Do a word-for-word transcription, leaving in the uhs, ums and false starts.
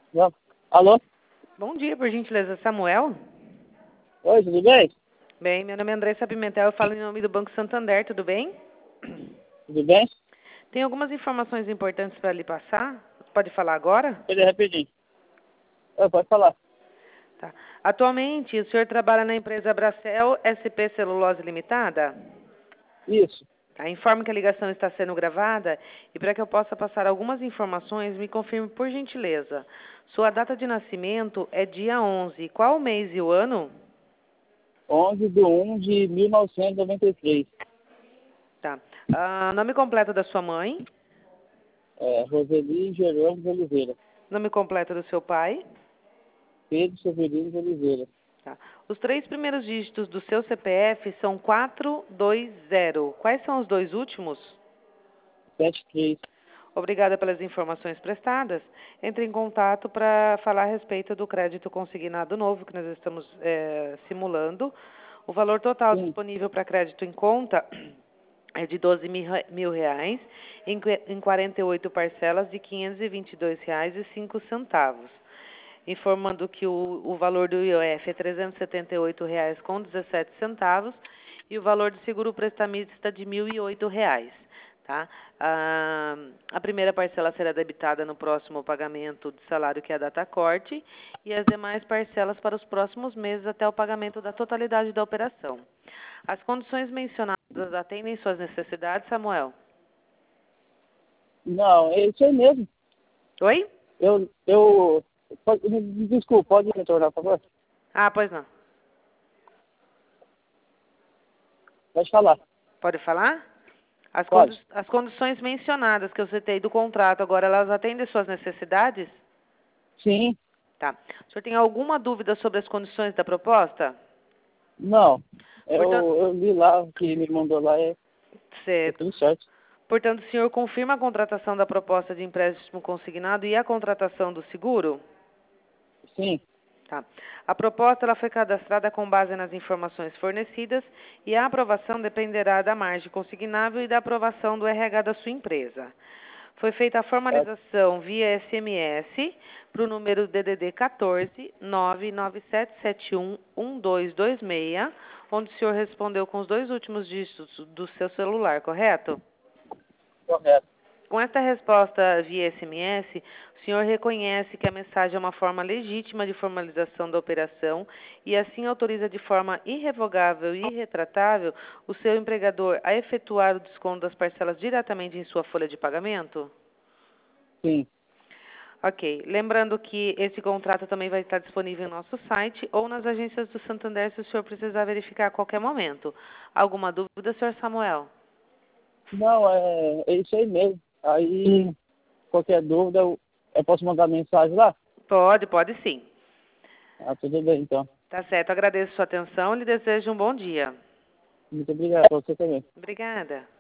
Não. Alô? Bom dia, por gentileza, Samuel? Oi, tudo bem? Bem, meu nome é Andressa Pimentel, eu falo em nome do Banco Santander, tudo bem? Tudo bem? Tem algumas informações importantes para lhe passar. Pode falar agora? Peraí, rapidinho. Oi, pode falar. Tá. Atualmente, o senhor trabalha na empresa Bracel S P Celulose Limitada? Isso. Tá. Informo que a ligação está sendo gravada e para que eu possa passar algumas informações, me confirme por gentileza. Sua data de nascimento é dia onze. Qual o mês e o ano? onze de um de mil novecentos e noventa e três. Tá. Ah, nome completo da sua mãe? É, Roseli Jerônimo de Oliveira. Nome completo do seu pai? Pedro Severino de Oliveira. Tá. Os três primeiros dígitos do seu C P F são quatro dois zero. Quais são os dois últimos? setenta e três. Obrigada pelas informações prestadas. Entre em contato para falar a respeito do crédito consignado novo que nós estamos eh, simulando. O valor total Sim. disponível para crédito em conta é de doze mil reais, em que- em quarenta e oito parcelas de quinhentos e vinte e dois reais e cinco centavos. Informando que o, o valor do I O F é trezentos e setenta e oito reais com dezessete centavos e o valor do seguro prestamista de mil e oito reais. Tá? Ah, a primeira parcela será debitada no próximo pagamento de salário, que é a data corte, e as demais parcelas para os próximos meses até o pagamento da totalidade da operação. As condições mencionadas atendem suas necessidades, Samuel? Não, é isso aí mesmo. Oi? Eu, eu, pode, me- me desculpa, pode retornar, por favor? Ah, pois não. Pode falar. Pode falar? As, condi Pode. as condições mencionadas que eu citei do contrato, agora elas atendem suas necessidades? Sim. Tá. O senhor tem alguma dúvida sobre as condições da proposta? Não. Portanto, Eu, eu li lá, o que me mandou lá, é, é certo. tudo certo. Portanto, o senhor confirma a contratação da proposta de empréstimo consignado e a contratação do seguro? Sim. Tá. A proposta ela foi cadastrada com base nas informações fornecidas e a aprovação dependerá da margem consignável e da aprovação do R H da sua empresa. Foi feita a Certo. formalização via S M S para o número D D D quatorze, nove nove sete sete um, um dois dois seis, onde o senhor respondeu com os dois últimos dígitos do seu celular, correto? Correto. Com esta resposta via S M S, o senhor reconhece que a mensagem é uma forma legítima de formalização da operação e assim autoriza de forma irrevogável e irretratável o seu empregador a efetuar o desconto das parcelas diretamente em sua folha de pagamento? Sim. Ok. Lembrando que esse contrato também vai estar disponível em nosso site ou nas agências do Santander se o senhor precisar verificar a qualquer momento. Alguma dúvida, senhor Samuel? Não, é, é isso aí mesmo. Aí, qualquer dúvida, eu, eu posso mandar mensagem lá? Pode, pode sim. Ah, tudo bem, então. Tá certo. Agradeço sua atenção e lhe desejo um bom dia. Muito obrigado. Pra você também. Obrigada.